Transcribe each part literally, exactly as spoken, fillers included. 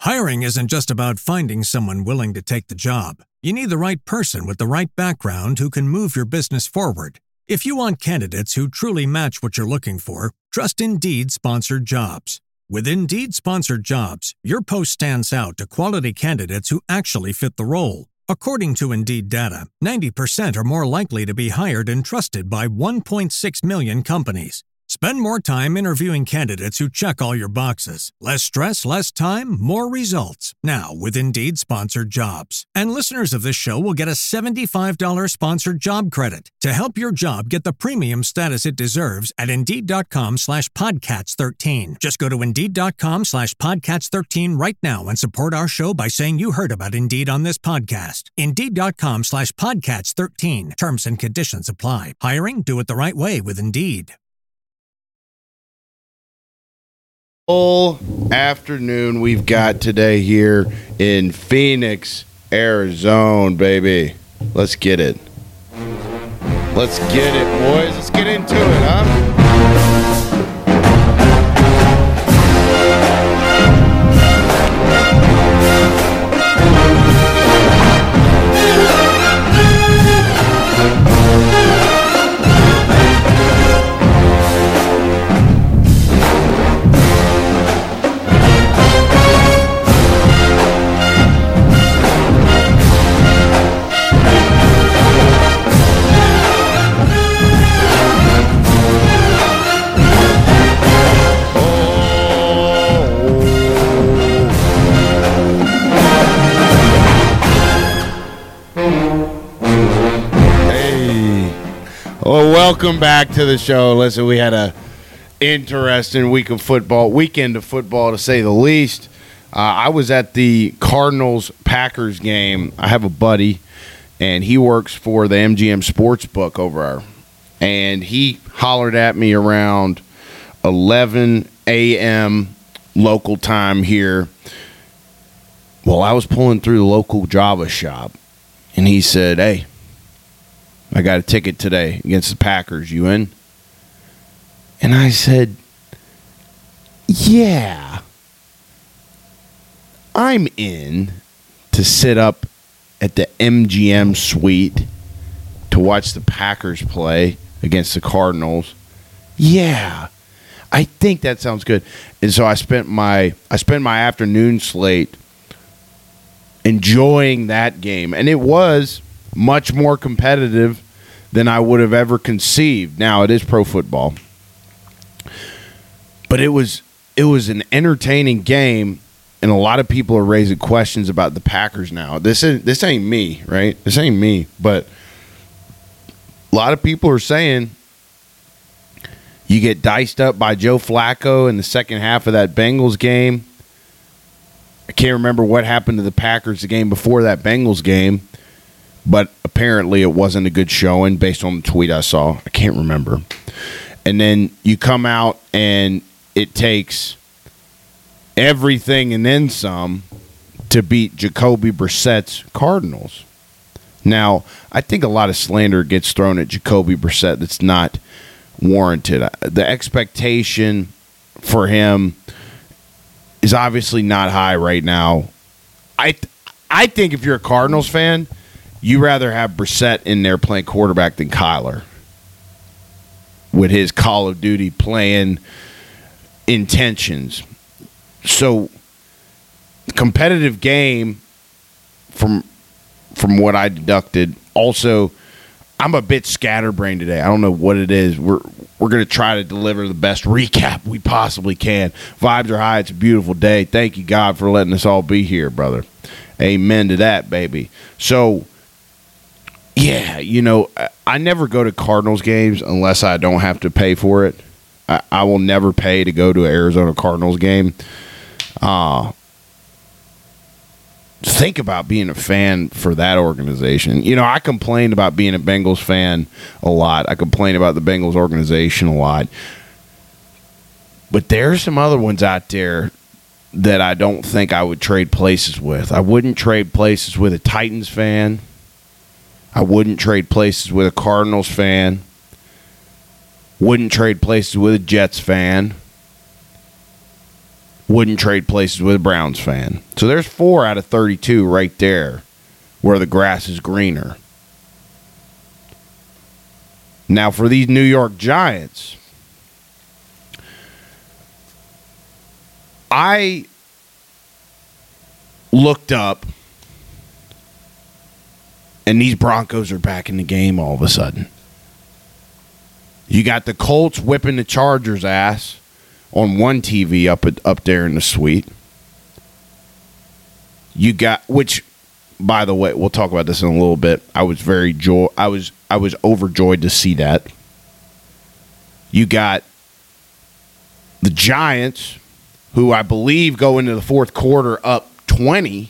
Hiring isn't just about finding someone willing to take the job. You need the right person with the right background who can move your business forward. If you want candidates who truly match what you're looking for, trust Indeed Sponsored Jobs. With Indeed Sponsored Jobs, your post stands out to quality candidates who actually fit the role. According to Indeed data, ninety percent are more likely to be hired and trusted by one point six million companies. Spend more time interviewing candidates who check all your boxes. Less stress, less time, more results. Now, with Indeed Sponsored Jobs. And listeners of this show will get a seventy-five dollars sponsored job credit to help your job get the premium status it deserves at Indeed.com slash Podcats13. Just go to Indeed.com slash Podcats13 right now and support our show by saying you heard about Indeed on this podcast. Indeed.com slash Podcats13. Terms and conditions apply. Hiring? Do it the right way with Indeed. Full afternoon we've got today here in Phoenix, Arizona, baby. Let's get it. Let's get it, boys. Let's get into it, huh? Well, welcome back to the show. Listen, we had a interesting week of football, weekend of football to say the least. Uh, I was at the Cardinals-Packers game. I have a buddy, and he works for the M G M Sportsbook over there. And he hollered at me around eleven a.m. local time here. Well, I was pulling through the local Java shop, and he said, "Hey, I got a ticket today against the Packers. You in?" And I said, "Yeah, I'm in to sit up at the M G M suite to watch the Packers play against the Cardinals. Yeah, I think that sounds good." And so I spent my I spent my afternoon slate enjoying that game, and it was much more competitive than I would have ever conceived. Now, it is pro football, but it was it was an entertaining game, and a lot of people are raising questions about the Packers now. This is this ain't me, right? This ain't me, but a lot of people are saying you get diced up by Joe Flacco in the second half of that Bengals game. I can't remember what happened to the Packers the game before that Bengals game, but apparently it wasn't a good showing based on the tweet I saw. I can't remember. And then you come out and it takes everything and then some to beat Jacoby Brissett's Cardinals. Now, I think a lot of slander gets thrown at Jacoby Brissett that's not warranted. The expectation for him is obviously not high right now. I th- I think if you're a Cardinals fan, you rather have Brissett in there playing quarterback than Kyler with his Call of Duty playing intentions. So, competitive game from from what I deducted. Also, I'm a bit scatterbrained today. I don't know what it is. We're we're going to try to deliver the best recap we possibly can. Vibes are high. It's a beautiful day. Thank you, God, for letting us all be here, brother. Amen to that, baby. So, yeah, you know, I never go to Cardinals games unless I don't have to pay for it. I, I will never pay to go to an Arizona Cardinals game. Uh, think about being a fan for that organization. You know, I complained about being a Bengals fan a lot. I complain about the Bengals organization a lot. But there are some other ones out there that I don't think I would trade places with. I wouldn't trade places with a Titans fan. I wouldn't trade places with a Cardinals fan. Wouldn't trade places with a Jets fan. wouldn't trade places with a Browns fan. So there's four out of thirty-two right there where the grass is greener. Now, for these New York Giants, I looked up, and these Broncos are back in the game all of a sudden. You got the Colts whipping the Chargers' ass on one T V up at, up there in the suite. You got, which, by the way, we'll talk about this in a little bit. I was very joy. I was I was overjoyed to see that. You got the Giants, who I believe go into the fourth quarter up twenty.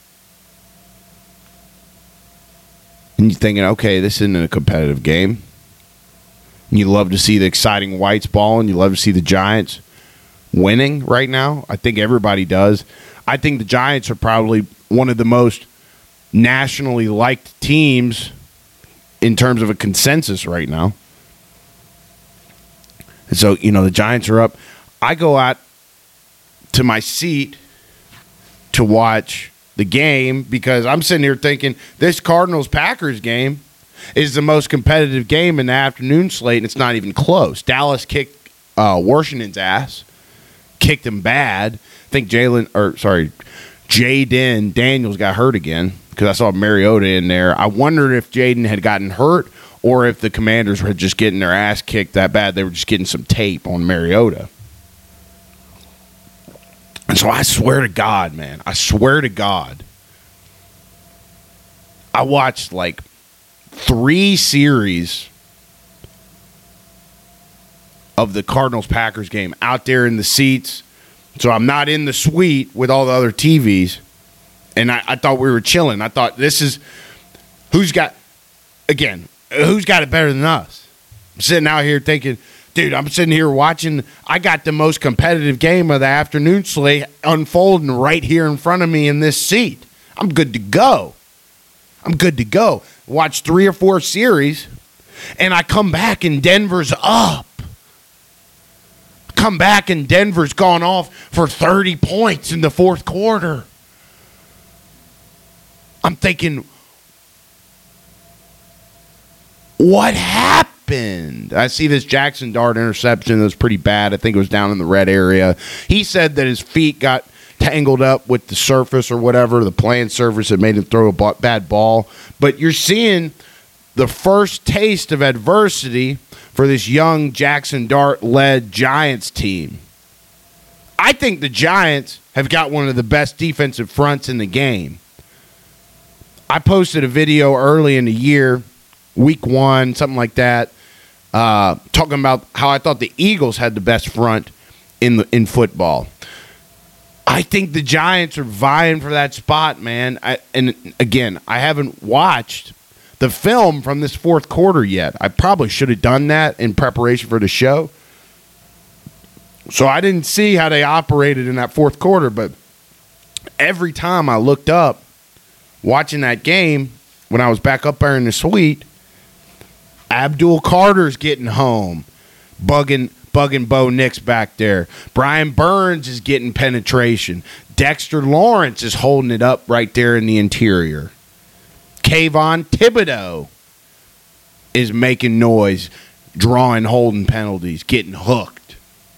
And you're thinking, okay, this isn't a competitive game. And you love to see the exciting Whites ball, and you love to see the Giants winning right now. I think everybody does. I think the Giants are probably one of the most nationally liked teams in terms of a consensus right now. And so, you know, the Giants are up. I go out to my seat to watch the game because I'm sitting here thinking this Cardinals-Packers game is the most competitive game in the afternoon slate, and it's not even close. Dallas kicked uh, Washington's ass, kicked him bad. I think Jalen, or sorry, Jaden Daniels got hurt again because I saw Mariota in there. I wondered if Jaden had gotten hurt or if the Commanders were just getting their ass kicked that bad. They were just getting some tape on Mariota. And so I swear to God, man, I swear to God, I watched like three series of the Cardinals-Packers game out there in the seats. So I'm not in the suite with all the other T Vs. And I, I thought we were chilling. I thought this is who's got, again, who's got it better than us? I'm sitting out here thinking, dude, I'm sitting here watching. I got the most competitive game of the afternoon slate unfolding right here in front of me in this seat. I'm good to go. I'm good to go. Watch three or four series, and I come back and Denver's up. Come back and Denver's gone off for thirty points in the fourth quarter. I'm thinking, what happened? I see this Jackson Dart interception that was pretty bad. I think it was down in the red area. He said that his feet got tangled up with the surface or whatever, the playing surface that made him throw a bad ball. But you're seeing the first taste of adversity for this young Jackson Dart-led Giants team. I think the Giants have got one of the best defensive fronts in the game. I posted a video early in the year, week one, something like that, uh, talking about how I thought the Eagles had the best front in the in football. I think the Giants are vying for that spot, man. I, and again, I haven't watched the film from this fourth quarter yet. I probably should have done that in preparation for the show. So I didn't see how they operated in that fourth quarter, but every time I looked up, watching that game, when I was back up there in the suite, Abdul Carter's getting home, bugging bugging Bo Nix back there. Brian Burns is getting penetration. Dexter Lawrence is holding it up right there in the interior. Kayvon Thibodeau is making noise, drawing holding penalties, getting hooked.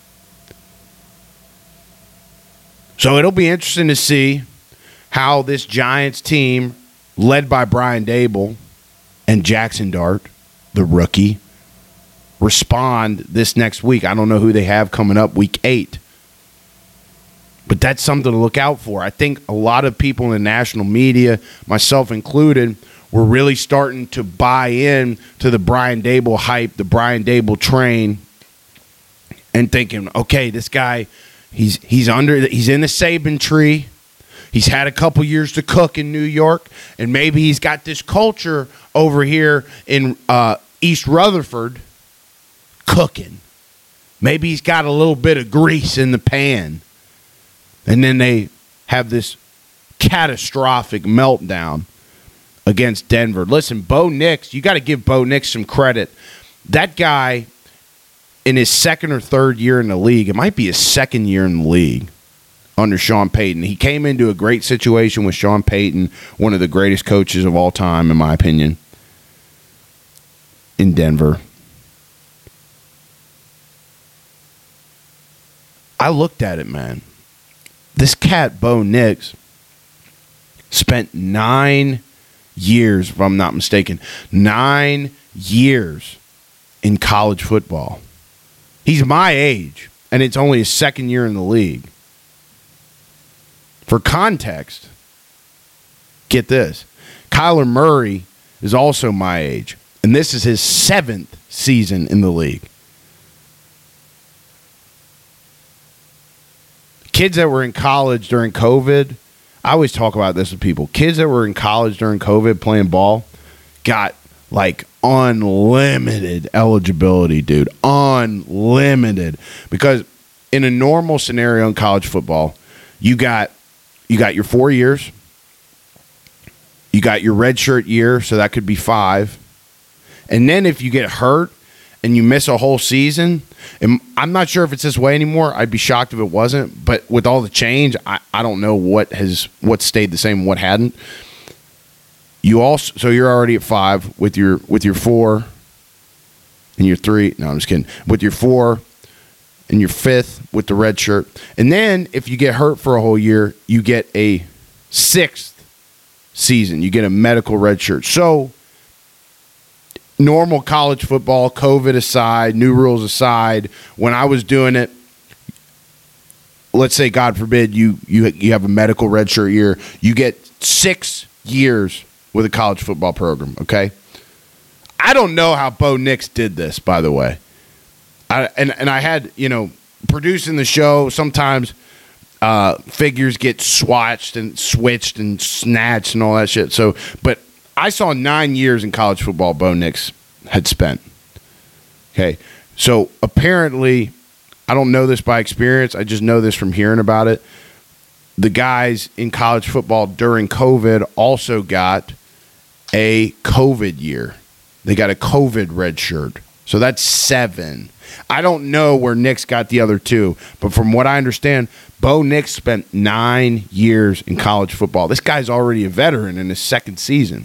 So it'll be interesting to see how this Giants team, led by Brian Dable and Jackson Dart, the rookie, respond this next week. I don't know who they have coming up week eight. But that's something to look out for. I think a lot of people in the national media, myself included, were really starting to buy in to the Brian Dable hype, the Brian Dable train, and thinking, okay, this guy, he's he's under, he's in the Saban tree. He's had a couple years to cook in New York, and maybe he's got this culture over here in uh, East Rutherford cooking. Maybe he's got a little bit of grease in the pan. And then they have this catastrophic meltdown against Denver. Listen, Bo Nix, you got to give Bo Nix some credit. That guy, in his second or third year in the league, it might be his second year in the league, under Sean Payton. He came into a great situation with Sean Payton, one of the greatest coaches of all time, in my opinion, in Denver. I looked at it, man. This cat, Bo Nix, spent nine years, if I'm not mistaken, nine years in college football. He's my age, and it's only his second year in the league. For context, get this. Kyler Murray is also my age, and this is his seventh season in the league. Kids that were in college during COVID, I always talk about this with people. Kids that were in college during COVID playing ball got like unlimited eligibility, dude. Unlimited. Because in a normal scenario in college football, you got you got your four years. You got your redshirt year, so that could be five. And then if you get hurt and you miss a whole season, and I'm not sure if it's this way anymore. I'd be shocked if it wasn't. But with all the change, I, I don't know what has what stayed the same and what hadn't. You also so you're already at five with your with your four and your three. No, I'm just kidding. With your four and your fifth with the red shirt. And then if you get hurt for a whole year, you get a sixth season. You get a medical red shirt. So normal college football, COVID aside, new rules aside, when I was doing it, let's say, God forbid, you you you have a medical redshirt year, you get six years with a college football program, okay? I don't know how Bo Nix did this, by the way. I, and, and I had, you know, producing the show, sometimes uh, figures get swatched and switched and snatched and all that shit. So, but I saw nine years in college football Bo Nix had spent. Okay, so apparently, I don't know this by experience. I just know this from hearing about it. The guys in college football during COVID also got a COVID year. They got a COVID red shirt. So that's seven. I don't know where Nix got the other two, but from what I understand, Bo Nix spent nine years in college football. This guy's already a veteran in his second season.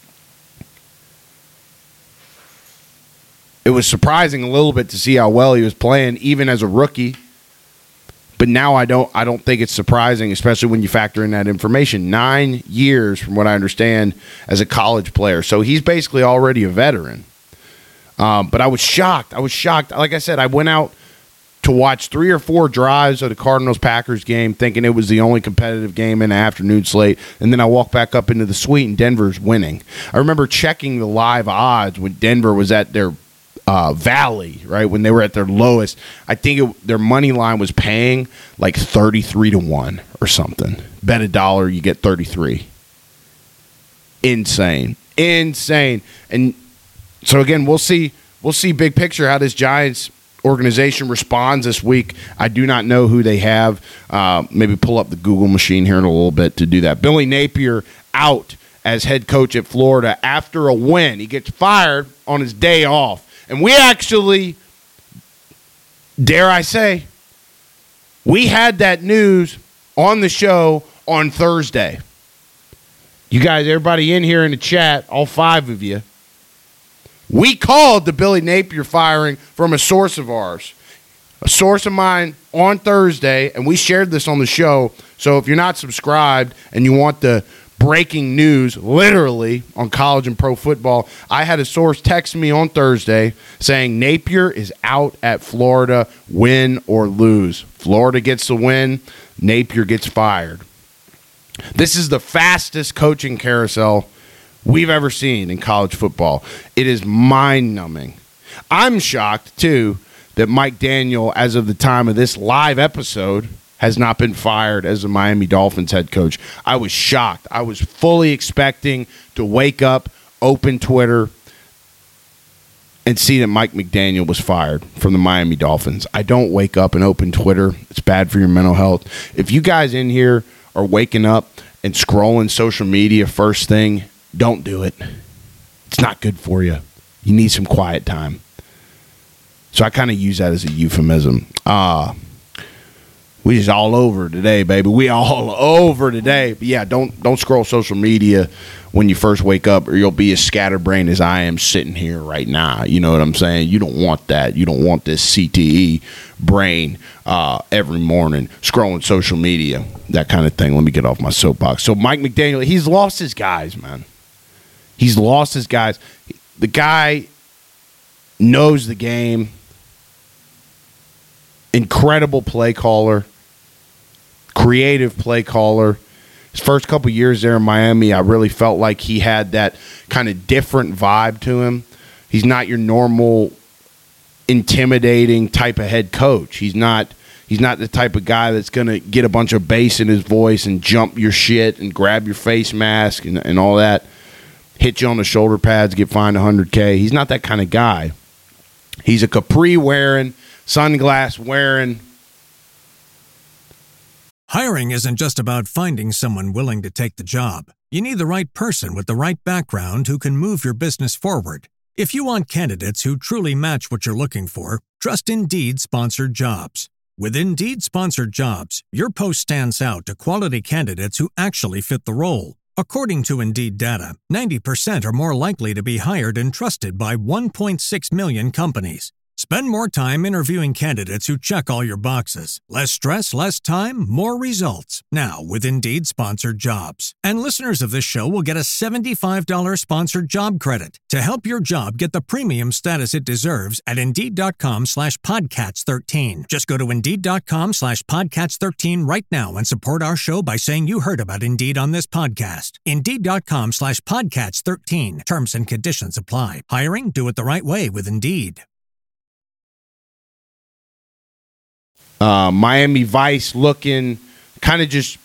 It was surprising a little bit to see how well he was playing, even as a rookie. But now I don't I don't think it's surprising, especially when you factor in that information. Nine years, from what I understand, as a college player. So he's basically already a veteran. Um, but I was shocked. I was shocked. Like I said, I went out to watch three or four drives of the Cardinals-Packers game, thinking it was the only competitive game in the afternoon slate. And then I walked back up into the suite, and Denver's winning. I remember checking the live odds when Denver was at their Uh, Valley, right, when they were at their lowest. I think it, their money line was paying like thirty-three to one or something. Bet a dollar, you get thirty-three. Insane. Insane. And so, again, we'll see we'll see big picture how this Giants organization responds this week. I do not know who they have. Uh, maybe pull up the Google machine here in a little bit to do that. Billy Napier out as head coach at Florida after a win. He gets fired on his day off. And we actually, dare I say, we had that news on the show on Thursday. You guys, everybody in here in the chat, all five of you, we called the Billy Napier firing from a source of ours, a source of mine on Thursday, and we shared this on the show. So if you're not subscribed and you want the breaking news, literally, on college and pro football, I had a source text me on Thursday saying Napier is out at Florida, win or lose. Florida gets the win, Napier gets fired. This is the fastest coaching carousel we've ever seen in college football. It is mind-numbing. I'm shocked, too, that Mike Daniel, as of the time of this live episode, has not been fired as the Miami Dolphins head coach. I was shocked. I was fully expecting to wake up, open Twitter, and see that Mike McDaniel was fired from the Miami Dolphins. I don't wake up and open Twitter. It's bad for your mental health. If you guys in here are waking up and scrolling social media first thing, don't do it. It's not good for you. You need some quiet time. So I kind of use that as a euphemism. Uh We just all over today, baby. We all over today. But yeah, don't don't scroll social media when you first wake up, or you'll be as scatterbrained as I am sitting here right now. You know what I'm saying? You don't want that. You don't want this C T E brain uh, every morning scrolling social media, that kind of thing. Let me get off my soapbox. So Mike McDaniel, he's lost his guys, man. He's lost his guys. The guy knows the game. Incredible play caller. Creative play caller. His first couple years there in Miami, I really felt like he had that kind of different vibe to him. He's not your normal intimidating type of head coach. He's not he's not the type of guy that's going to get a bunch of bass in his voice and jump your shit and grab your face mask and, and all that. Hit you on the shoulder pads, get fined one hundred K. He's not that kind of guy. He's a capri wearing, sunglass wearing. Hiring isn't just about finding someone willing to take the job. You need the right person with the right background who can move your business forward. If you want candidates who truly match what you're looking for, trust Indeed Sponsored Jobs. With Indeed Sponsored Jobs, your post stands out to quality candidates who actually fit the role. According to Indeed data, ninety percent are more likely to be hired and trusted by one point six million companies. Spend more time interviewing candidates who check all your boxes. Less stress, less time, more results. Now with Indeed Sponsored Jobs. And listeners of this show will get a seventy-five dollars sponsored job credit to help your job get the premium status it deserves at Indeed.com slash Podcats 13. Just go to Indeed.com slash Podcats 13 right now and support our show by saying you heard about Indeed on this podcast. Indeed.com slash Podcats 13. Terms and conditions apply. Hiring? Do it the right way with Indeed. Uh, Miami Vice looking kind of just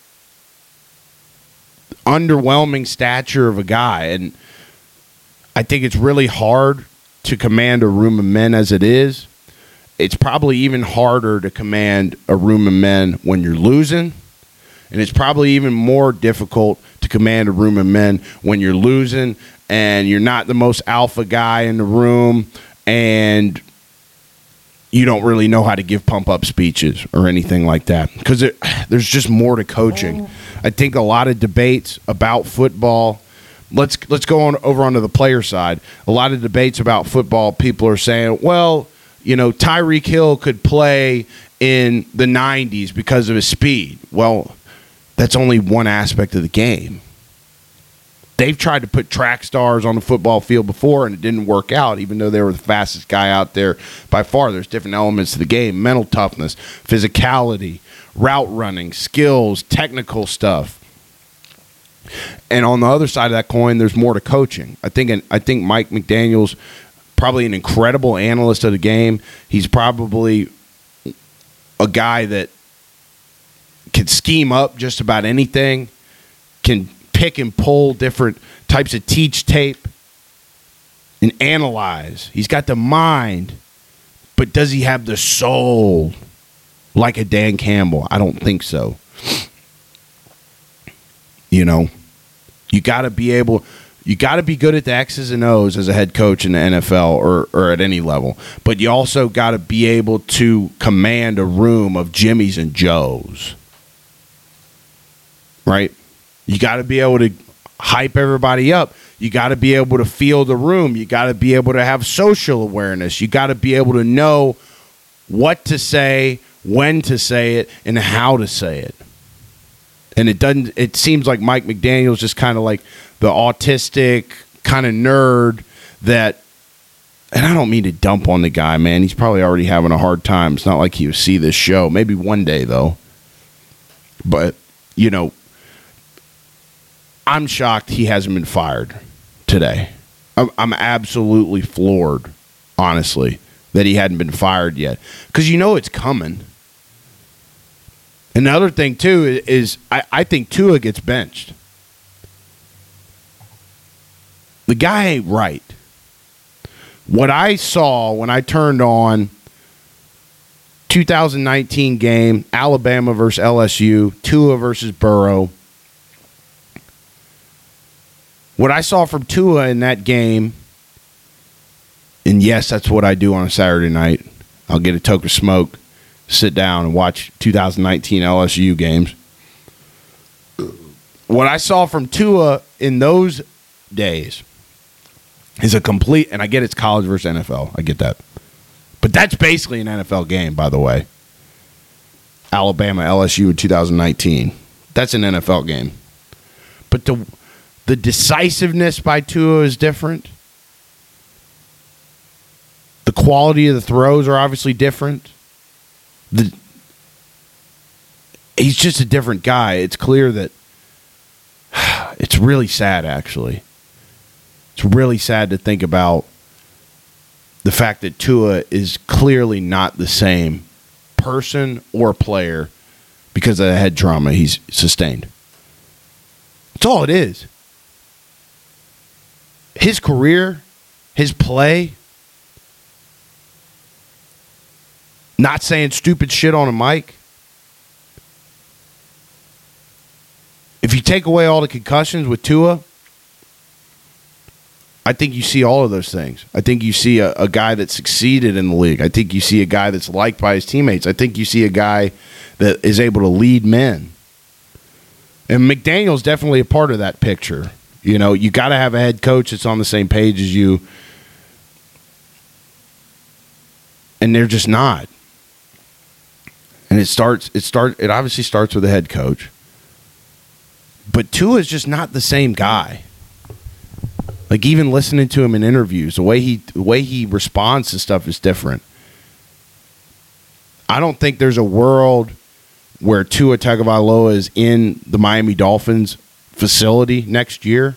underwhelming stature of a guy. And I think it's really hard to command a room of men as it is. It's probably even harder to command a room of men when you're losing. And it's probably even more difficult to command a room of men when you're losing and you're not the most alpha guy in the room and you don't really know how to give pump-up speeches or anything like that, because there's just more to coaching. I think a lot of debates about football. Let's let's go on over onto the player side. A lot of debates about football, people are saying, well, you know, Tyreek Hill could play in the nineties because of his speed. Well, that's only one aspect of the game. They've tried to put track stars on the football field before, and it didn't work out, even though they were the fastest guy out there by far. There's different elements to the game: mental toughness, physicality, route running, skills, technical stuff. And on the other side of that coin, there's more to coaching. I think I think Mike McDaniel's probably an incredible analyst of the game. He's probably a guy that can scheme up just about anything, can pick and pull different types of teach tape and analyze. He's got the mind, but does he have the soul like a Dan Campbell? I don't think so. You know, you got to be able, you got to be good at the X's and O's as a head coach in the N F L or, or at any level, but you also got to be able to command a room of Jimmys and Joes, right? You got to be able to hype everybody up. You got to be able to feel the room. You got to be able to have social awareness. You got to be able to know what to say, when to say it, and how to say it. And it doesn't. It seems like Mike McDaniel's just kind of like the autistic kind of nerd that. And I don't mean to dump on the guy, man. He's probably already having a hard time. It's not like he would see this show. Maybe one day though. But you know. I'm shocked he hasn't been fired today. I'm, I'm absolutely floored, honestly, that he hadn't been fired yet. Because you know it's coming. Another thing, too, is I, I think Tua gets benched. The guy ain't right. What I saw when I turned on two thousand nineteen game, Alabama versus L S U, Tua versus Burrow, what I saw from Tua in that game, and yes, that's what I do on a Saturday night. I'll get a toke of smoke, sit down and watch two thousand nineteen L S U games. What I saw from Tua in those days is a complete, and I get it's college versus N F L. I get that. But that's basically an N F L game, by the way. Alabama, L S U in two thousand nineteen. That's an N F L game. But the the decisiveness by Tua is different. The quality of the throws are obviously different. The, he's just a different guy. It's clear that it's really sad, actually. It's really sad to think about the fact that Tua is clearly not the same person or player because of the head trauma he's sustained. That's all it is. His career, his play, not saying stupid shit on a mic. If you take away all the concussions with Tua, I think you see all of those things. I think you see a, a guy that succeeded in the league. I think you see a guy that's liked by his teammates. I think you see a guy that is able to lead men. And McDaniel's definitely a part of that picture. You know, you got to have a head coach that's on the same page as you. And they're just not. And it starts, it start, it obviously starts with a head coach. But Tua is just not the same guy. Like, even listening to him in interviews, the way he the way he responds to stuff is different. I don't think there's a world where Tua Tagovailoa is in the Miami Dolphins facility next year.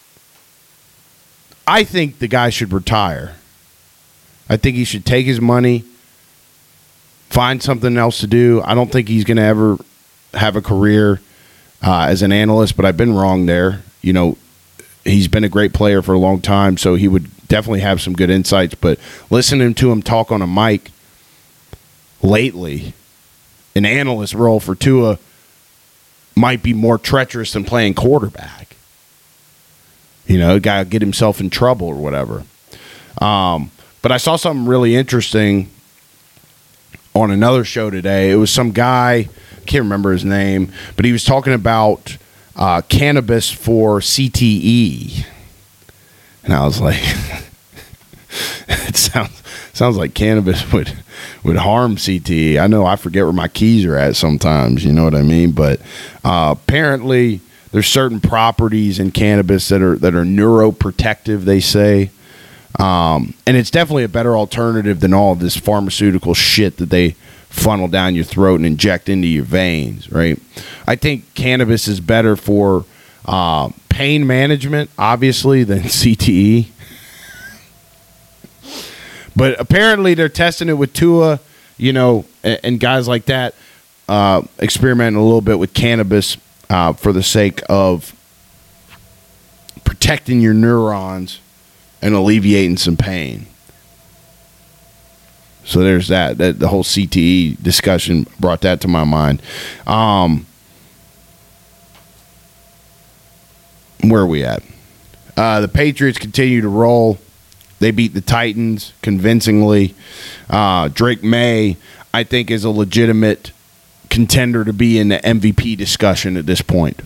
I think the guy should retire. I think he should take his money, find something else to do. I don't think he's going to ever have a career uh, as an analyst, but I've been wrong there. You know, he's been a great player for a long time, so he would definitely have some good insights. But listening to him talk on a mic lately, an analyst role for Tua might be more treacherous than playing quarterback. You know, a guy will get himself in trouble or whatever. Um, but I saw something really interesting on another show today. It was some guy, I can't remember his name, but he was talking about uh, cannabis for C T E. And I was like, it sounds sounds like cannabis would would harm C T E. I know I forget where my keys are at sometimes, you know what I mean? But uh, apparently there's certain properties in cannabis that are that are neuroprotective, they say. Um, and it's definitely a better alternative than all of this pharmaceutical shit that they funnel down your throat and inject into your veins, right? I think cannabis is better for uh, pain management, obviously, than C T E. But apparently they're testing it with Tua, you know, and, and guys like that, uh, experimenting a little bit with cannabis uh, for the sake of protecting your neurons and alleviating some pain. So there's that. that. The whole C T E discussion brought that to my mind. Um, where are we at? Uh, the Patriots continue to roll. They beat the Titans convincingly. Uh, Drake May, I think, is a legitimate contender to be in the M V P discussion at this point.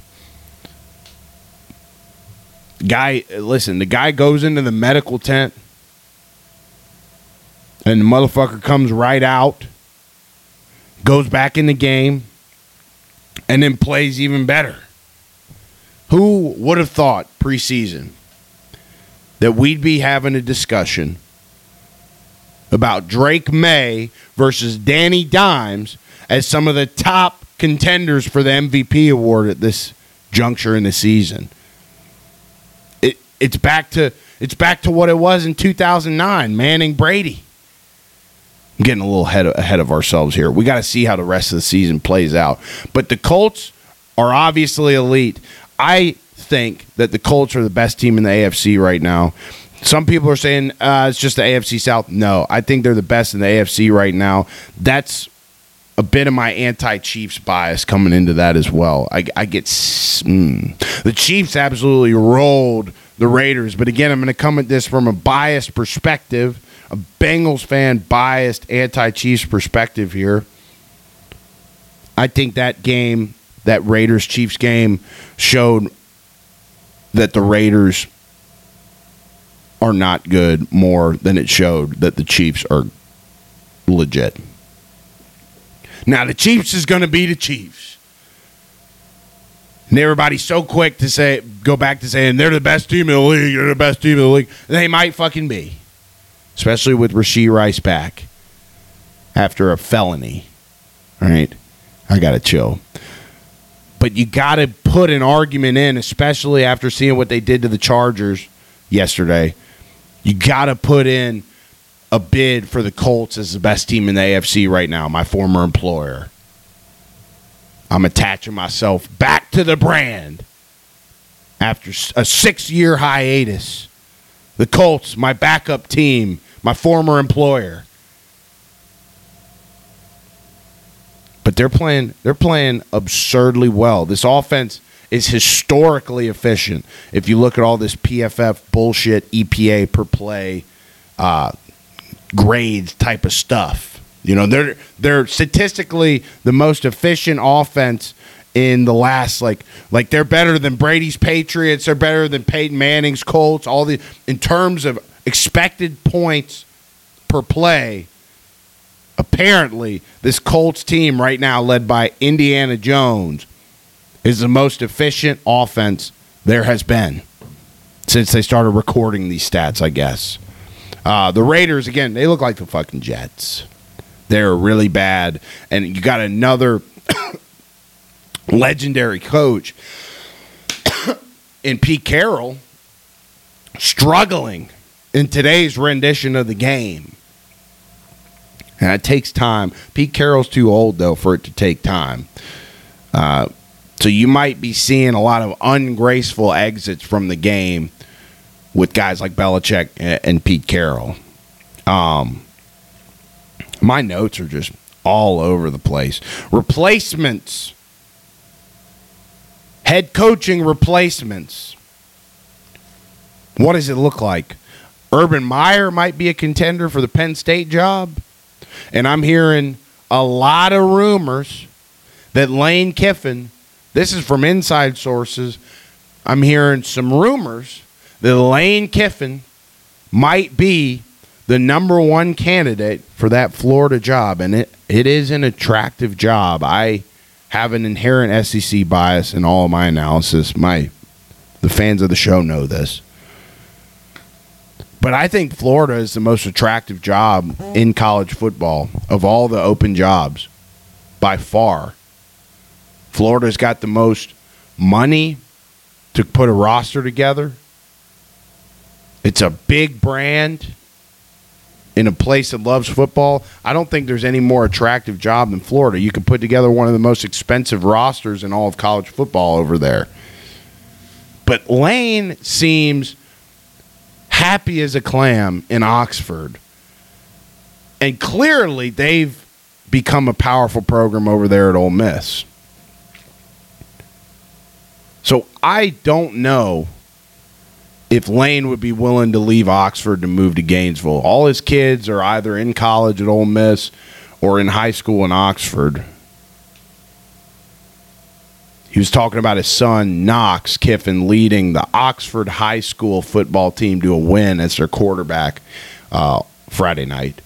Guy, listen, the guy goes into the medical tent and the motherfucker comes right out, goes back in the game, and then plays even better. Who would have thought preseason that we'd be having a discussion about Drake May versus Danny Dimes as some of the top contenders for the M V P award at this juncture in the season? It it's back to it's back to what it was in two thousand nine, Manning Brady. I'm getting a little ahead of, ahead of ourselves here. We got to see how the rest of the season plays out. But the Colts are obviously elite. I think that the Colts are the best team in the A F C right now. Some people are saying uh, it's just the A F C South. No, I think they're the best in the A F C right now. That's a bit of my anti-Chiefs bias coming into that as well. I, I get mm, the Chiefs absolutely rolled the Raiders, but again, I'm going to come at this from a biased perspective, a Bengals fan biased anti-Chiefs perspective here. I think that game, that Raiders-Chiefs game, showed that the Raiders are not good more than it showed that the Chiefs are legit. Now, the Chiefs is going to be the Chiefs. And everybody's so quick to say, go back to saying they're the best team in the league, they're the best team in the league. They might fucking be. Especially with Rashee Rice back after a felony. All right? I got to chill. But you got to put an argument in, especially after seeing what they did to the Chargers yesterday. You got to put in a bid for the Colts as the best team in the A F C right now, my former employer. I'm attaching myself back to the brand after a six-year hiatus. The Colts, my backup team, my former employer. But they're playing they're playing absurdly well. This offense is historically efficient. If you look at all this P F F bullshit, E P A per play, uh, grades type of stuff. You know, they're they're statistically the most efficient offense in the last like like they're better than Brady's Patriots, they're better than Peyton Manning's Colts, all the in terms of expected points per play. Apparently, this Colts team right now, led by Indiana Jones, is the most efficient offense there has been since they started recording these stats, I guess. Uh, the Raiders, again, they look like the fucking Jets. They're really bad. And you got another legendary coach in Pete Carroll struggling in today's rendition of the game. And it takes time. Pete Carroll's too old, though, for it to take time. Uh, so you might be seeing a lot of ungraceful exits from the game with guys like Belichick and, and Pete Carroll. Um, my notes are just all over the place. Replacements. Head coaching replacements. What does it look like? Urban Meyer might be a contender for the Penn State job. And I'm hearing a lot of rumors that Lane Kiffin, this is from inside sources, I'm hearing some rumors that Lane Kiffin might be the number one candidate for that Florida job. And it, it is an attractive job. I have an inherent S E C bias in all of my analysis. My the fans of the show know this. But I think Florida is the most attractive job in college football of all the open jobs, by far. Florida's got the most money to put a roster together. It's a big brand in a place that loves football. I don't think there's any more attractive job than Florida. You can put together one of the most expensive rosters in all of college football over there. But Lane seems happy as a clam in Oxford. And clearly they've become a powerful program over there at Ole Miss. So I don't know if Lane would be willing to leave Oxford to move to Gainesville. All his kids are either in college at Ole Miss or in high school in Oxford. He was talking about his son, Knox Kiffin, leading the Oxford High School football team to a win as their quarterback uh, Friday night.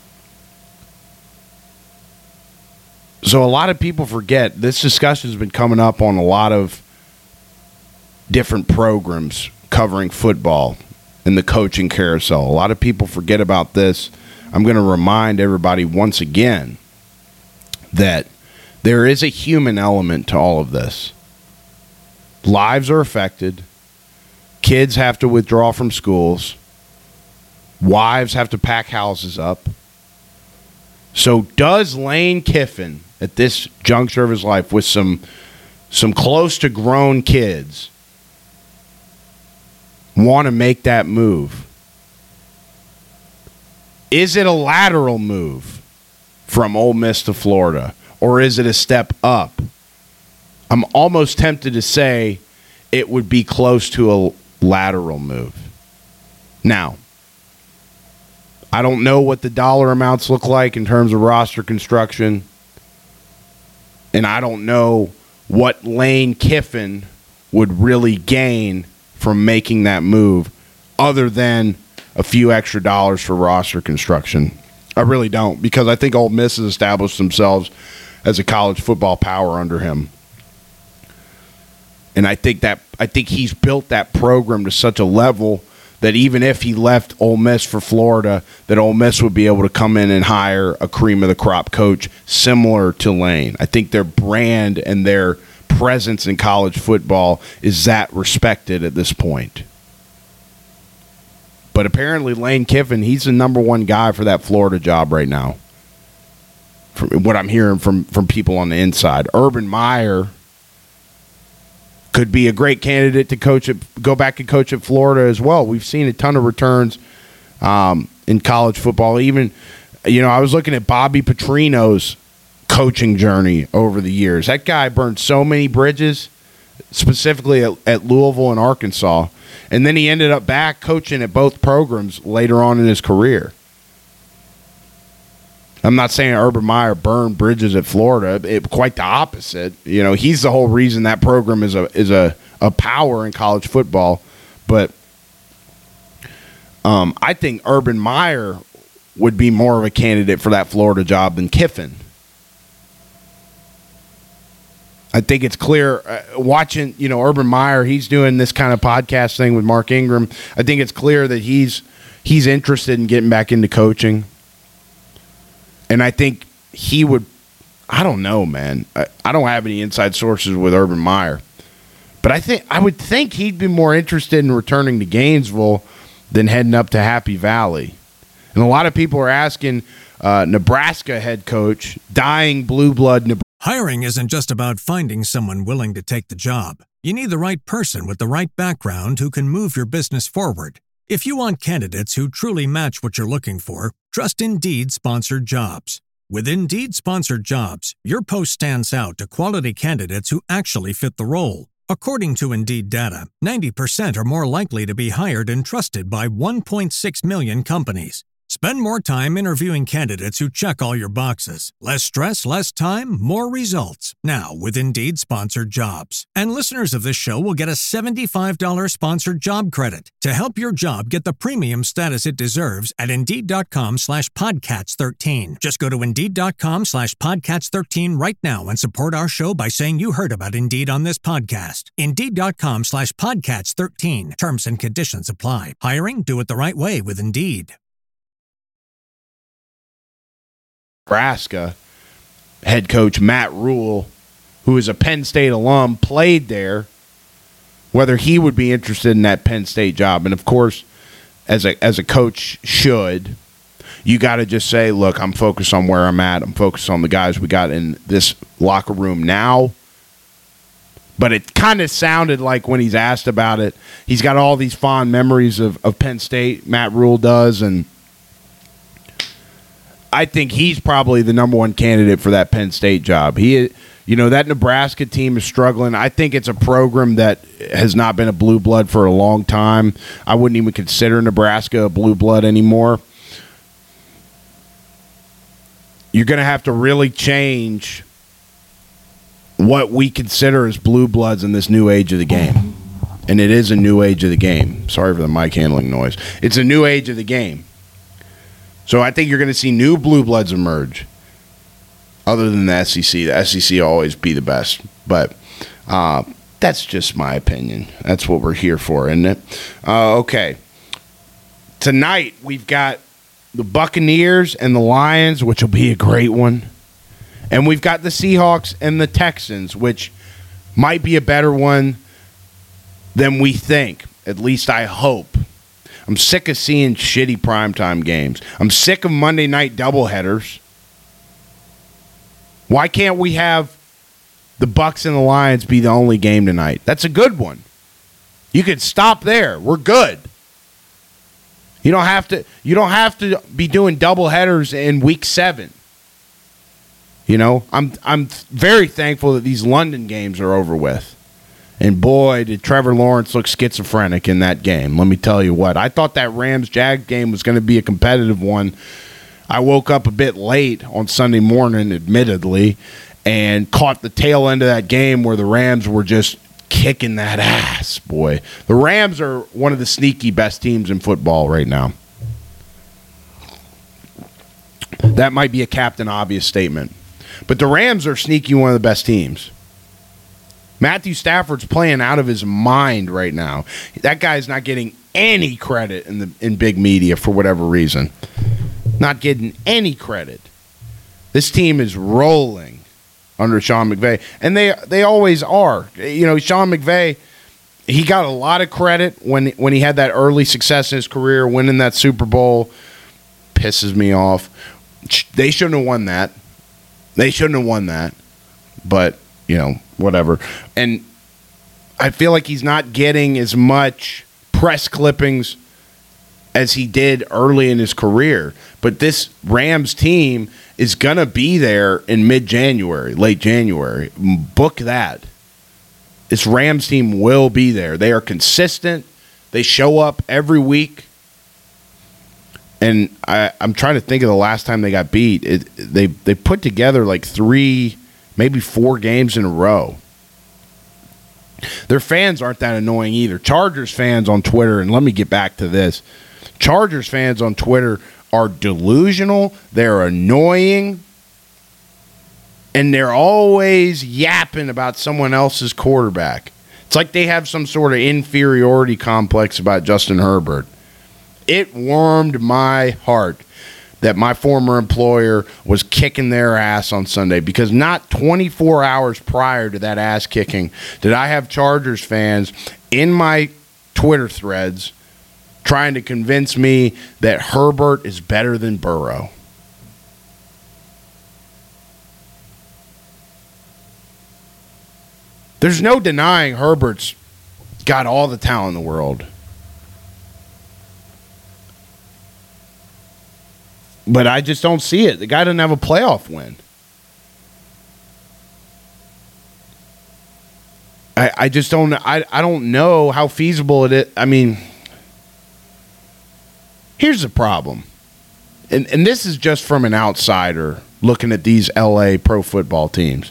So a lot of people forget, this discussion has been coming up on a lot of different programs covering football in the coaching carousel. A lot of people forget about this. I'm going to remind everybody once again that there is a human element to all of this. Lives are affected. Kids have to withdraw from schools. Wives have to pack houses up. So does Lane Kiffin, at this juncture of his life, with some, some close to grown kids, want to make that move? Is it a lateral move from Ole Miss to Florida? Or is it a step up? I'm almost tempted to say it would be close to a lateral move. Now, I don't know what the dollar amounts look like in terms of roster construction. And I don't know what Lane Kiffin would really gain from making that move other than a few extra dollars for roster construction. I really don't, because I think Ole Miss has established themselves as a college football power under him. And I think that I think he's built that program to such a level that even if he left Ole Miss for Florida, that Ole Miss would be able to come in and hire a cream of the crop coach similar to Lane. I think their brand and their presence in college football is that respected at this point. But apparently Lane Kiffin, he's the number one guy for that Florida job right now, from what I'm hearing from, from people on the inside. Urban Meyer could be a great candidate to coach at, go back and coach at Florida as well. We've seen a ton of returns um, in college football. Even, you know, I was looking at Bobby Petrino's coaching journey over the years. That guy burned so many bridges, specifically at, at Louisville and Arkansas, and then he ended up back coaching at both programs later on in his career. I'm not saying Urban Meyer burned bridges at Florida. It, quite the opposite. You know, he's the whole reason that program is a is a, a power in college football. But um, I think Urban Meyer would be more of a candidate for that Florida job than Kiffin. I think it's clear, uh, watching, you know, Urban Meyer, he's doing this kind of podcast thing with Mark Ingram. I think it's clear that he's he's interested in getting back into coaching. And I think he would, I don't know, man. I, I don't have any inside sources with Urban Meyer. But I think I would think he'd be more interested in returning to Gainesville than heading up to Happy Valley. And a lot of people are asking uh, Nebraska head coach, dying blue blood Nebraska. Hiring isn't just about finding someone willing to take the job. You need the right person with the right background who can move your business forward. If you want candidates who truly match what you're looking for, trust Indeed Sponsored Jobs. With Indeed Sponsored Jobs, your post stands out to quality candidates who actually fit the role. According to Indeed data, ninety percent are more likely to be hired and trusted by one point six million companies. Spend more time interviewing candidates who check all your boxes. Less stress, less time, more results. Now with Indeed Sponsored Jobs. And listeners of this show will get a seventy-five dollars sponsored job credit to help your job get the premium status it deserves at Indeed.com slash Podcats 13. Just go to Indeed.com slash Podcats 13 right now and support our show by saying you heard about Indeed on this podcast. Indeed.com slash Podcats 13. Terms and conditions apply. Hiring? Do it the right way with Indeed. Nebraska head coach Matt Rule, who is a Penn State alum, played there, whether he would be interested in that Penn State job. And, of course, as a as a coach should, you got to just say, look, I'm focused on where I'm at. I'm focused on the guys we got in this locker room now. But it kind of sounded like when he's asked about it, he's got all these fond memories of, of Penn State, Matt Rule does, and I think he's probably the number one candidate for that Penn State job. He, you know, that Nebraska team is struggling. I think it's a program that has not been a blue blood for a long time. I wouldn't even consider Nebraska a blue blood anymore. You're going to have to really change what we consider as blue bloods in this new age of the game. And it is a new age of the game. Sorry for the mic handling noise. It's a new age of the game. So I think you're going to see new blue bloods emerge. Other than the S E C, the S E C will always be the best. But uh, that's just my opinion. That's what we're here for, isn't it? Uh, okay. Tonight we've got the Buccaneers and the Lions, which will be a great one. And we've got the Seahawks and the Texans, which might be a better one than we think. At least I hope. I'm sick of seeing shitty primetime games. I'm sick of Monday night doubleheaders. Why can't we have the Bucs and the Lions be the only game tonight? That's a good one. You could stop there. We're good. You don't have to. You don't have to be doing doubleheaders in week seven. You know, I'm I'm very thankful that these London games are over with. And boy, did Trevor Lawrence look schizophrenic in that game. Let me tell you what. I thought that Rams-Jag game was going to be a competitive one. I woke up a bit late on Sunday morning, admittedly, and caught the tail end of that game where the Rams were just kicking that ass, boy. The Rams are one of the sneaky best teams in football right now. That might be a Captain Obvious statement. But the Rams are sneaky one of the best teams. Matthew Stafford's playing out of his mind right now. That guy's not getting any credit in the in big media for whatever reason. Not getting any credit. This team is rolling under Sean McVay, and they they always are. You know, Sean McVay, he got a lot of credit when when he had that early success in his career, winning that Super Bowl. Pisses me off. They shouldn't have won that. They shouldn't have won that. But, you know, whatever. And I feel like he's not getting as much press clippings as he did early in his career. But this Rams team is going to be there in mid-January, late January. Book that. This Rams team will be there. They are consistent. They show up every week. And I, I'm trying to think of the last time they got beat. It, they they put together like three, maybe four games in a row. Their fans aren't that annoying either. Chargers fans on Twitter, and let me get back to this. Chargers fans on Twitter are delusional. They're annoying. And they're always yapping about someone else's quarterback. It's like they have some sort of inferiority complex about Justin Herbert. It warmed my heart that my former employer was kicking their ass on Sunday, because not twenty-four hours prior to that ass kicking did I have Chargers fans in my Twitter threads trying to convince me that Herbert is better than Burrow. There's no denying Herbert's got all the talent in the world. But I just don't see it. The guy doesn't have a playoff win. I, I just don't I, I don't know how feasible it is. I mean, here's the problem. And and this is just from an outsider looking at these L A pro football teams.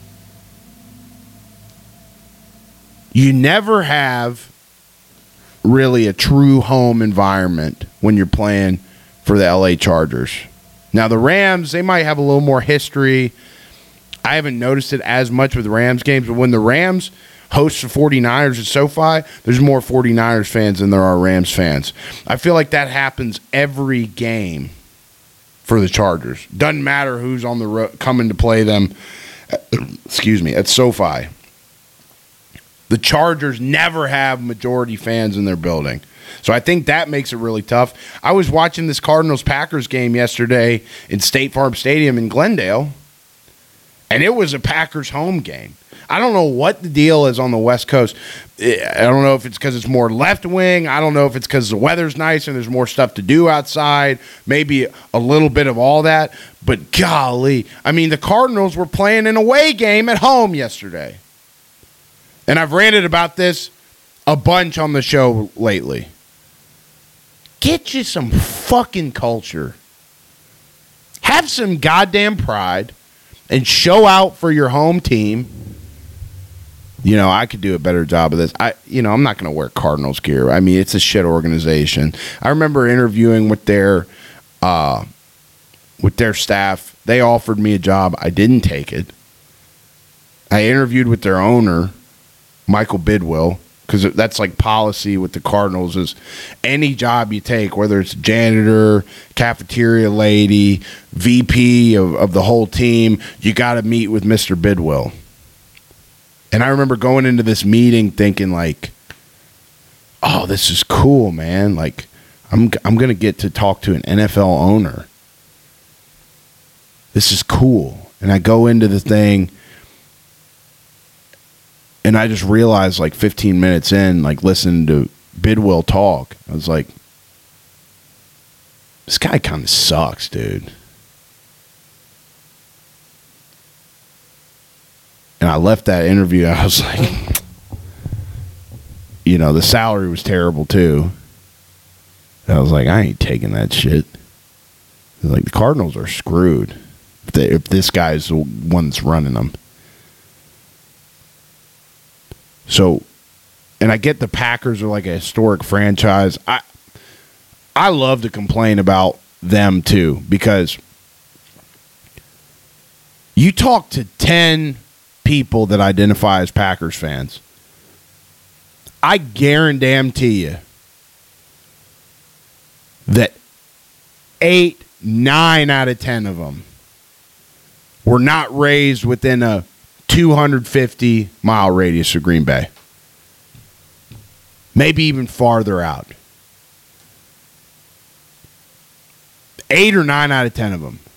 You never have really a true home environment when you're playing for the L A Chargers. Now, the Rams, they might have a little more history. I haven't noticed it as much with the Rams games, but when the Rams host the 49ers at SoFi, there's more 49ers fans than there are Rams fans. I feel like that happens every game for the Chargers. Doesn't matter who's on the road coming to play them, excuse me, at SoFi. The Chargers never have majority fans in their building. So I think that makes it really tough. I was watching this Cardinals-Packers game yesterday in State Farm Stadium in Glendale, and it was a Packers home game. I don't know what the deal is on the West Coast. I don't know if it's because it's more left wing. I don't know if it's because the weather's nice and there's more stuff to do outside. Maybe a little bit of all that. But golly, I mean, the Cardinals were playing an away game at home yesterday. And I've ranted about this a bunch on the show lately. Get you some fucking culture. Have some goddamn pride and show out for your home team. You know, I could do a better job of this. I, you know, I'm not going to wear Cardinals gear. I mean, it's a shit organization. I remember interviewing with their, uh, with their staff. They offered me a job. I didn't take it. I interviewed with their owner, Michael Bidwill, because that's like policy with the Cardinals is any job you take, whether it's janitor, cafeteria lady, V P of, of the whole team, you got to meet with Mister Bidwill. And I remember going into this meeting thinking like, oh, this is cool, man. Like, I'm I'm going to get to talk to an N F L owner. This is cool. And I go into the thing, and I just realized like fifteen minutes in, like listening to Bidwill talk, I was like, this guy kind of sucks, dude. And I left that interview, I was like, you know, the salary was terrible too. And I was like, I ain't taking that shit. Like, the Cardinals are screwed. if, they, if this guy's the one that's running them. So, and I get the Packers are like a historic franchise. I I love to complain about them too, because you talk to ten people that identify as Packers fans, I guarantee you that eight, nine out of ten of them were not raised within a two hundred fifty mile radius of Green Bay. Maybe even farther out. Eight or nine out of ten of them.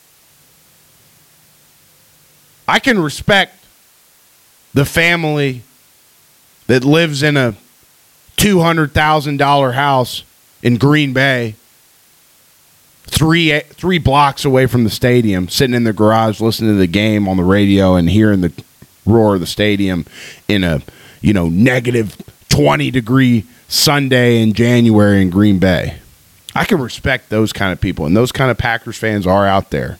I can respect the family that lives in a two hundred thousand dollars house in Green Bay, three three blocks away from the stadium, sitting in their garage listening to the game on the radio and hearing the roar of the stadium in a, you know, negative twenty degree Sunday in January in Green Bay. I can respect those kind of people, and those kind of Packers fans are out there.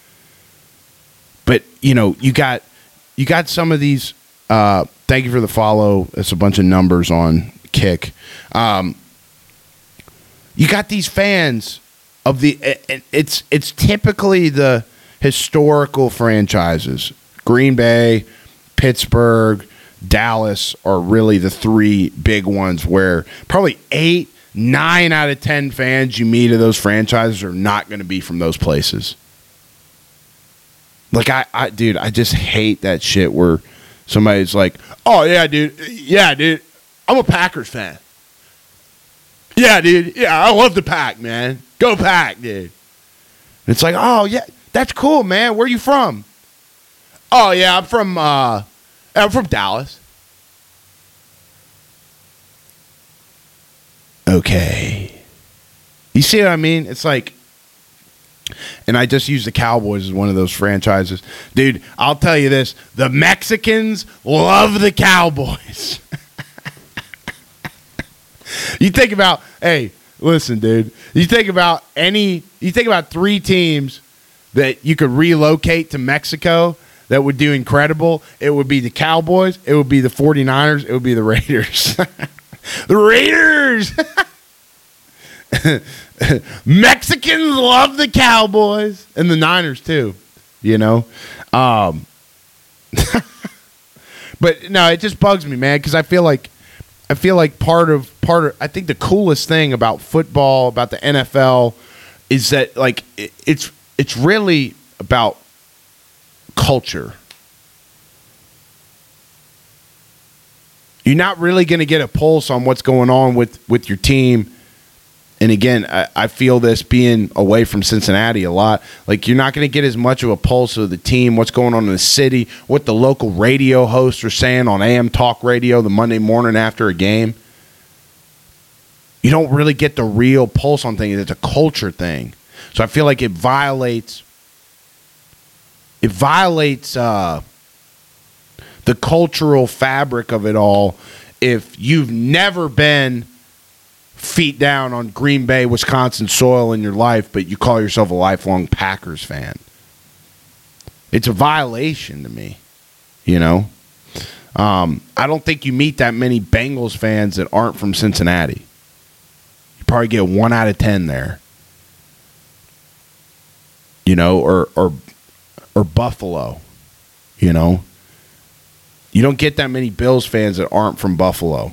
But, you know, you got you got some of these. Uh, thank you for the follow. It's a bunch of numbers on Kick. Um, you got these fans of the. It, it's it's typically the historical franchises. Green Bay, Pittsburgh, Dallas are really the three big ones where probably eight, nine out of ten fans you meet of those franchises are not going to be from those places. Like, I, I, dude, I just hate that shit where somebody's like, oh, yeah, dude. Yeah, dude. I'm a Packers fan. Yeah, dude. Yeah, I love the Pack, man. Go Pack, dude. And it's like, oh, yeah, that's cool, man. Where you from? Oh, yeah, I'm from, uh, I'm from Dallas. Okay. You see what I mean? It's like, and I just use the Cowboys as one of those franchises. Dude, I'll tell you this. The Mexicans love the Cowboys. You think about, hey, listen, dude. You think about any, you think about three teams that you could relocate to Mexico that would do incredible. It would be the Cowboys. It would be the 49ers. It would be the Raiders. The Raiders! Mexicans love the Cowboys and the Niners too, you know. Um, but no, it just bugs me, man, because I feel like I feel like part of part of I think the coolest thing about football, about the N F L, is that like it, it's it's really about culture. You're not really going to get a pulse on what's going on with, with your team. And again, I, I feel this being away from Cincinnati a lot. Like, you're not going to get as much of a pulse of the team, what's going on in the city, what the local radio hosts are saying on A M Talk Radio the Monday morning after a game. You don't really get the real pulse on things. It's a culture thing. So I feel like it violates it violates uh, the cultural fabric of it all if you've never been feet down on Green Bay, Wisconsin soil in your life, but you call yourself a lifelong Packers fan. It's a violation to me, you know? Um, I don't think you meet that many Bengals fans that aren't from Cincinnati. You probably get one out of ten there. You know, or or or Buffalo, you know? You don't get that many Bills fans that aren't from Buffalo.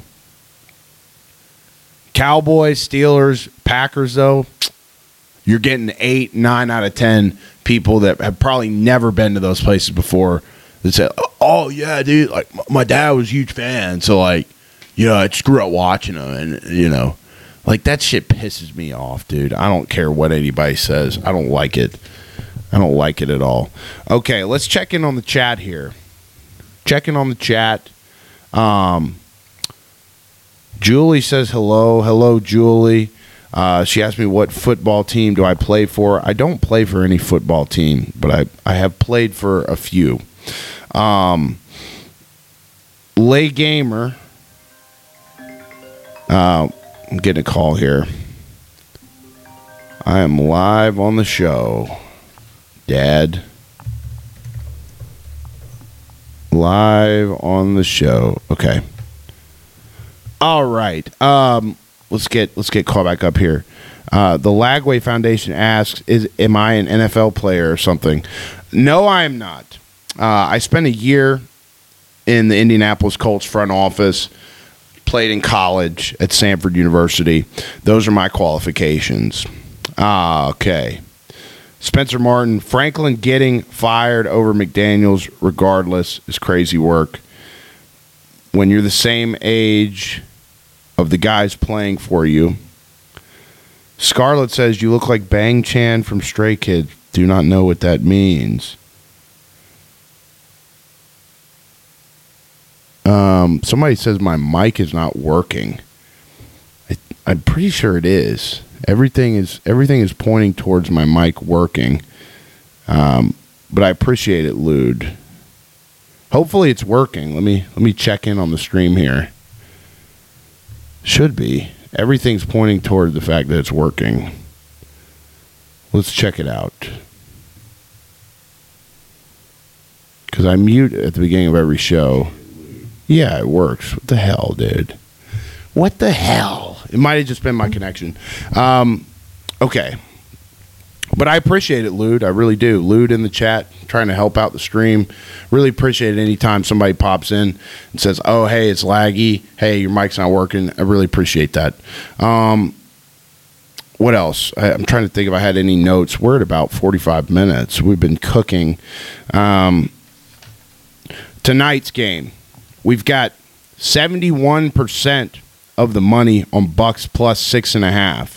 Cowboys, Steelers, Packers, though, you're getting eight, nine out of ten people that have probably never been to those places before that say, oh, yeah, dude, like, my dad was a huge fan, so, like, you know, I just grew up watching them, and, you know, like, that shit pisses me off, dude. I don't care what anybody says. I don't like it. I don't like it at all. Okay, let's check in on the chat here. Checking on the chat. Um, Julie says hello. Hello, Julie. Uh, she asked me what football team do I play for. I don't play for any football team, but I, I have played for a few. Um, Lay Gamer. Uh, I'm getting a call here. I am live on the show. Dad. Live on the show. Okay. All right. Um, let's get let's get caught back up here. Uh, the Lagway Foundation asks, "Is am I an N F L player or something?" No, I am not. Uh, I spent a year in the Indianapolis Colts front office. Played in college at Samford University. Those are my qualifications. Ah, okay. Spencer Martin, Franklin getting fired over McDaniels regardless is crazy work. When you're the same age of the guys playing for you. Scarlett says, you look like Bang Chan from Stray Kids. Do not know what that means. Um, somebody says my mic is not working. I, I'm pretty sure it is. Everything is everything is pointing towards my mic working. Um, but I appreciate it, Lude. Hopefully it's working. Let me let me check in on the stream here. Should be. Everything's pointing toward the fact that it's working. Let's check it out. Because I mute at the beginning of every show. Yeah, it works. What the hell, dude? What the hell? It might have just been my connection. Um, okay. But I appreciate it, Lude. I really do. Lude in the chat, trying to help out the stream. Really appreciate it anytime somebody pops in and says, oh, hey, it's laggy. Hey, your mic's not working. I really appreciate that. Um, what else? I, I'm trying to think if I had any notes. We're at about forty-five minutes. We've been cooking. Um, tonight's game. We've got seventy-one percent of the money on Bucks plus six and a half.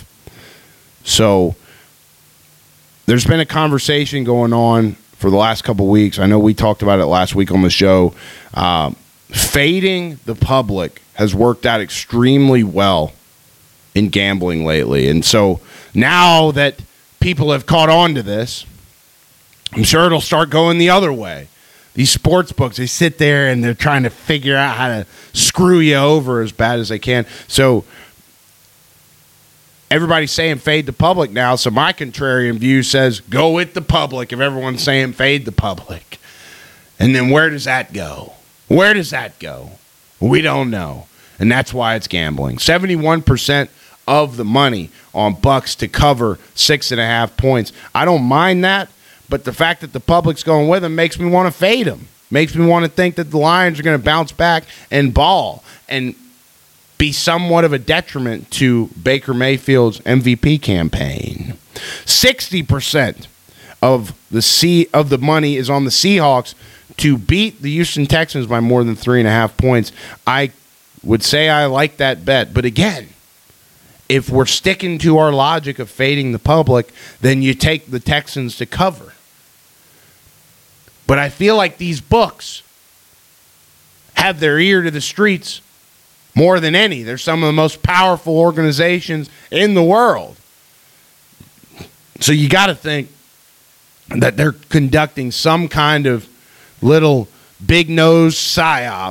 So there's been a conversation going on for the last couple of weeks. I know we talked about it last week on the show. Uh, fading the public has worked out extremely well in gambling lately. And so now that people have caught on to this, I'm sure it'll start going the other way. These sports books, they sit there and they're trying to figure out how to screw you over as bad as they can. So everybody's saying fade the public now. So my contrarian view says go with the public if everyone's saying fade the public. And then where does that go? Where does that go? We don't know. And that's why it's gambling. seventy-one percent of the money on Bucks to cover six and a half points. I don't mind that. But the fact that the public's going with them makes me want to fade them. Makes me want to think that the Lions are going to bounce back and ball and be somewhat of a detriment to Baker Mayfield's M V P campaign. sixty percent of the C of the money is on the Seahawks to beat the Houston Texans by more than three and a half points. I would say I like that bet. But again, if we're sticking to our logic of fading the public, then you take the Texans to cover. But I feel like these books have their ear to the streets more than any. They're some of the most powerful organizations in the world. So you got to think that they're conducting some kind of little big-nose psyop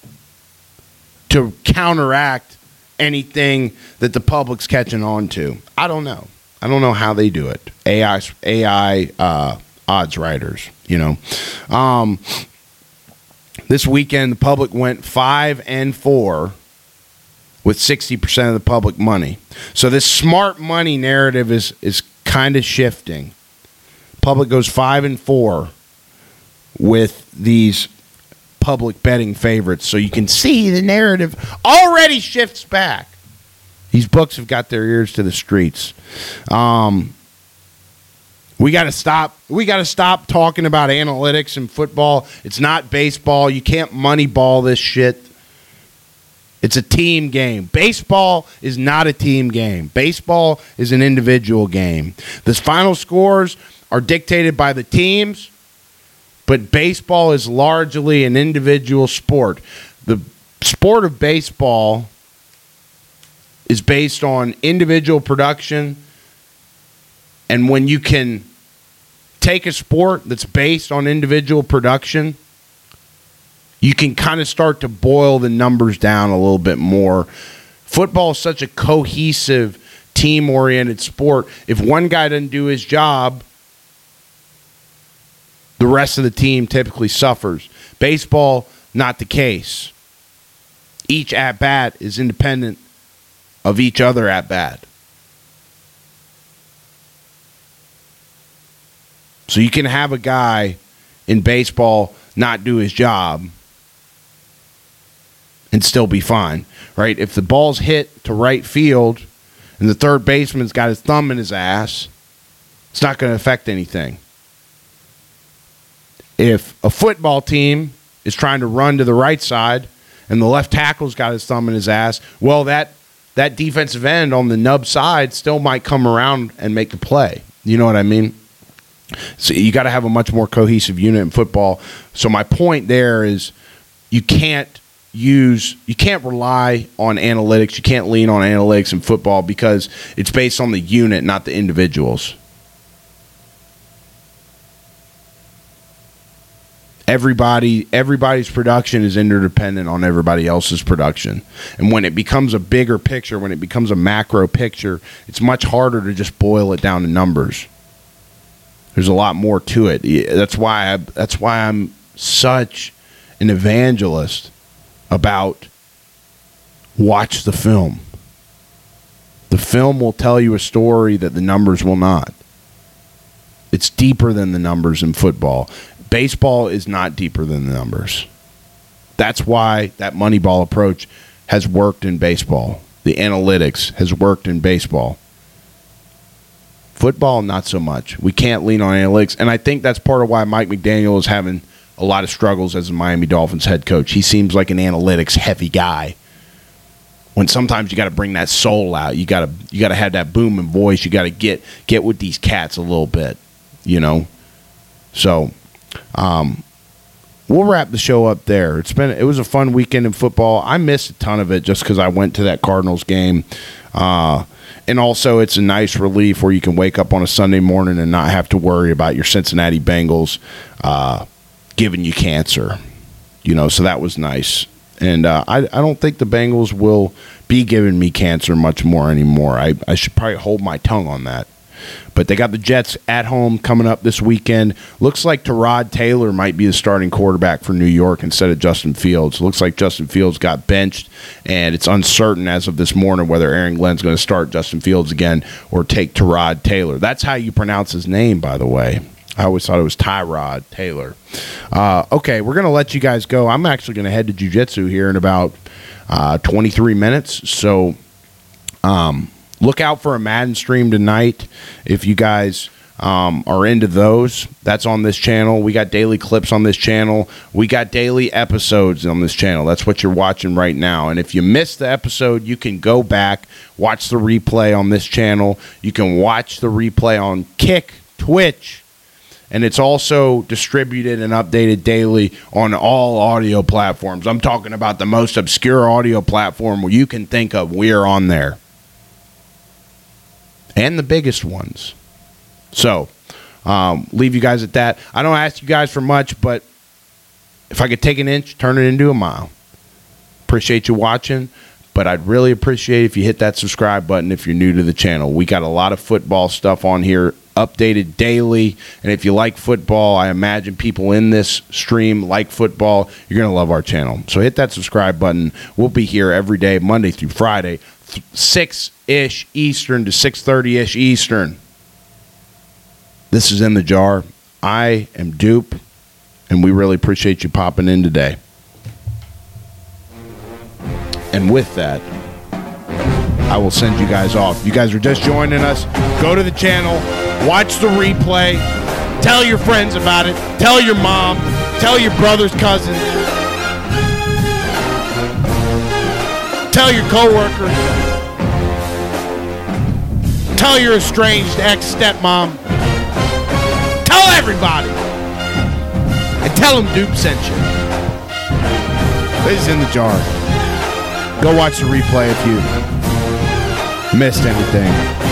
to counteract anything that the public's catching on to. I don't know. I don't know how they do it. A I, A I uh, odds writers, you know. Um, this weekend, the public went five and four with sixty percent of the public money. So this smart money narrative is is kind of shifting. Public goes five and four with these public betting favorites. So you can see the narrative already shifts back. These books have got their ears to the streets. Um, we got to stop. We got to stop talking about analytics in football. It's not baseball. You can't moneyball this shit. It's a team game. Baseball is not a team game. Baseball is an individual game. The final scores are dictated by the teams, but baseball is largely an individual sport. The sport of baseball is based on individual production, and when you can take a sport that's based on individual production, you can kind of start to boil the numbers down a little bit more. Football is such a cohesive, team-oriented sport. If one guy doesn't do his job, The rest of the team typically suffers. Baseball, not the case. Each at-bat is independent of each other at-bat. So you can have a guy in baseball not do his job and still be fine, right? If the ball's hit to right field and the third baseman's got his thumb in his ass, it's not going to affect anything. If a football team is trying to run to the right side and the left tackle's got his thumb in his ass, well, that that defensive end on the nub side still might come around and make the play. You know what I mean? So you got to have a much more cohesive unit in football. So my point there is you can't use, you can't rely on analytics. You can't lean on analytics in football because it's based on the unit, not the individuals. Everybody, everybody's production is interdependent on everybody else's production. And when it becomes a bigger picture, when it becomes a macro picture, it's much harder to just boil it down to numbers. There's a lot more to it. That's why I, that's why I'm such an evangelist about watch the film. The film will tell you a story that the numbers will not. It's deeper than the numbers in football. Baseball is not deeper than the numbers. That's why that Moneyball approach has worked in baseball. The analytics has worked in baseball. Football, not so much. We can't lean on analytics. And I think that's part of why Mike McDaniel is having a lot of struggles as a Miami Dolphins head coach. He seems like an analytics-heavy guy. When sometimes you got to bring that soul out. You got to you got to have that booming voice. You got to get get with these cats a little bit, you know. So, um, we'll wrap the show up there. It's been it was a fun weekend in football. I missed a ton of it just because I went to that Cardinals game. Uh, and also, it's a nice relief where you can wake up on a Sunday morning and not have to worry about your Cincinnati Bengals uh, giving you cancer. You know, so that was nice. And uh, I, I don't think the Bengals will be giving me cancer much more anymore. I, I should probably hold my tongue on that. But they got the Jets at home coming up this weekend. Looks like Tyrod Taylor might be the starting quarterback for New York instead of Justin Fields. Looks like Justin Fields got benched, and it's uncertain as of this morning whether Aaron Glenn's going to start Justin Fields again or take Tyrod Taylor. That's how you pronounce his name, by the way. I always thought it was Tyrod Taylor. Uh, okay, we're going to let you guys go. I'm actually going to head to jiu-jitsu here in about uh, twenty-three minutes. So um, look out for a Madden stream tonight if you guys um, are into those. That's on this channel. We got daily clips on this channel. We got daily episodes on this channel. That's what you're watching right now. And if you missed the episode, you can go back, watch the replay on this channel. You can watch the replay on Kick, Twitch, and it's also distributed and updated daily on all audio platforms. I'm talking about the most obscure audio platform where you can think of. We're on there. And the biggest ones. So, um, leave you guys at that. I don't ask you guys for much, but if I could take an inch, turn it into a mile. Appreciate you watching, but I'd really appreciate if you hit that subscribe button if you're new to the channel. We got a lot of football stuff on here, updated daily, and if you like football, I imagine people in this stream like football, you're going to love our channel. So hit that subscribe button. We'll be here every day, Monday through Friday, six-ish Eastern to six thirty-ish Eastern. This is In the Jar. I am Dupe, and we really appreciate you popping in today. And with that, I will send you guys off. You guys are just joining us. Go to the channel. Watch the replay. Tell your friends about it. Tell your mom. Tell your brothers, cousins. Tell your coworkers. Tell your estranged ex-stepmom. Tell everybody. And tell them Dupe sent you. This is In the Jar. Go watch the replay if you missed anything.